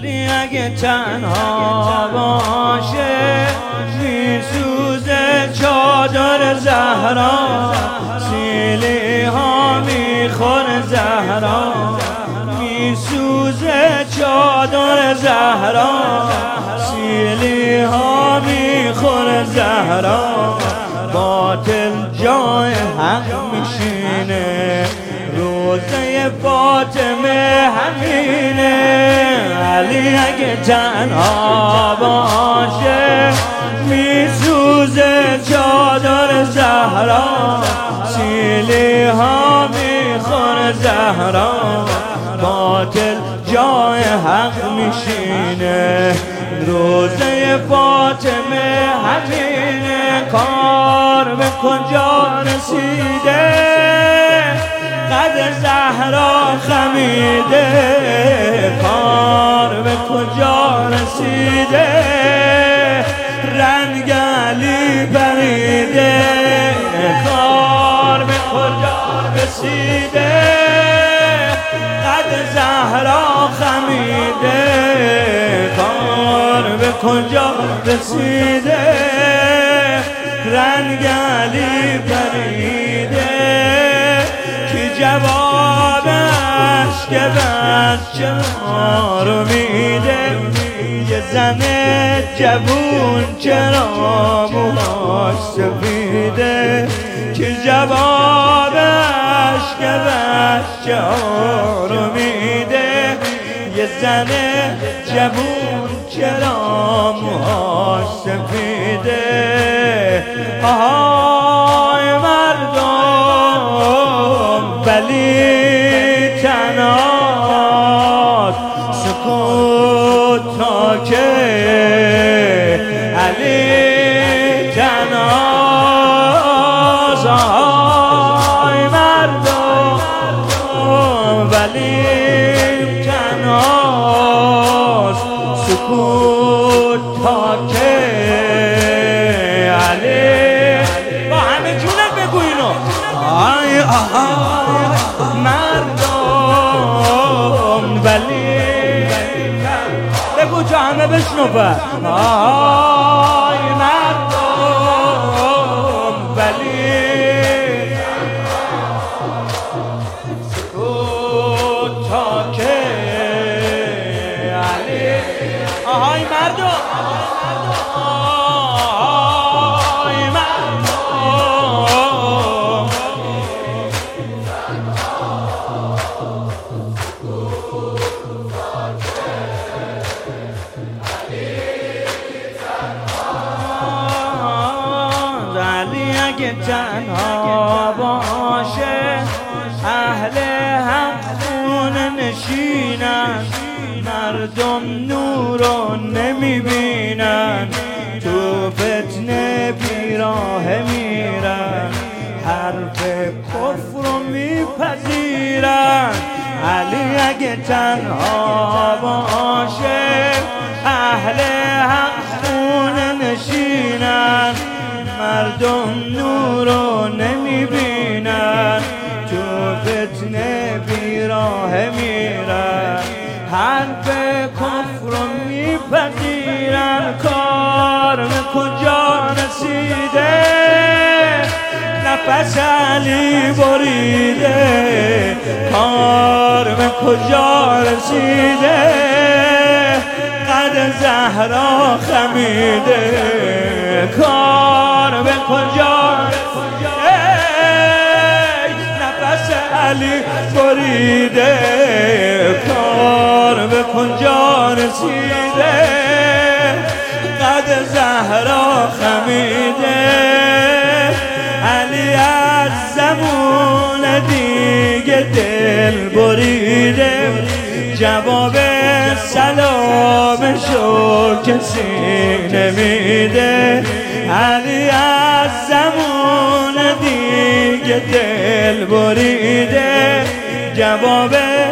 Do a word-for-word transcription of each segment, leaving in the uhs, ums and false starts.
علی اگه تنها باشه میسوزه چادر زهرا، سیلی ها میخوره زهرا، میسوزه چادر زهرا، سیلی ها میخوره زهرا. باطل جای حق میشینه، روزه فاطمه همینه. علی اگه تنها باشه میسوزه چادر زهرا، سیلی ها میخوره زهرا. باطل جای حق میشینه، روزه فاطمه همینه. کار به کجا رسیده، قد زهرا خمیده. کار به کجا رسیده، رنگ علی پریده. کار به کجا رسیده، قد زهرا خمیده. کار به کجا رسیده، رنگ علی پریده. کی جواب عشق بچه ها رو میده، یه زن جوون چرا موهاش سفیده. کی جواب عشق بچه ها رو میده، یه زن جوون چرا موهاش سفیده. آهای مردم ولی تنهاست، سکوت تا که علی تنهاست. آهای مردم ولی تنهاست، سکوت تا که علی. با همه جونت بگو اینو. آی آهای مردم ولی بگو جا همه بشنو بر. آی مردم ولی سکوت تا که علی. آهای مردم اگه تنها باشه، اهل حق خونه نشینن، مردم نور رو نمیبینن، تو فتنه بیراه میرن، حرف کفر رو میپذیرن. علی اگه تنها باشه، اهل حق خونه نشینن، مردم نور رو نمیبینن، تو فتنه بیراه میرن، حرف کفر رو میپذیرن. کار به کجا رسیده، نفس علی بریده. کار به کجا رسیده، قد زهرا خمیده. کار به کجا رسیده، نفس علی بریده. کار به کجا رسیده، قد زهرا خمیده. علی از زمان دیگه دل بریده، جواب سلامشو کسی نمیده. علی از زمان دیگه دل بریده، جواب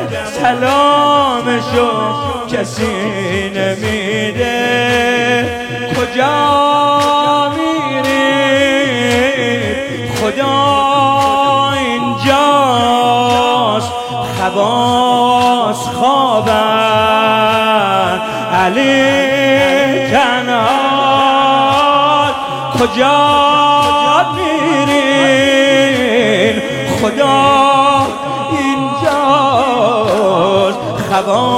سلامشو کسی نمیده. کجا میری خدا اینجاست، خواص خوابن علی تنها کجا میرین؟ خدا اینجاست، خبر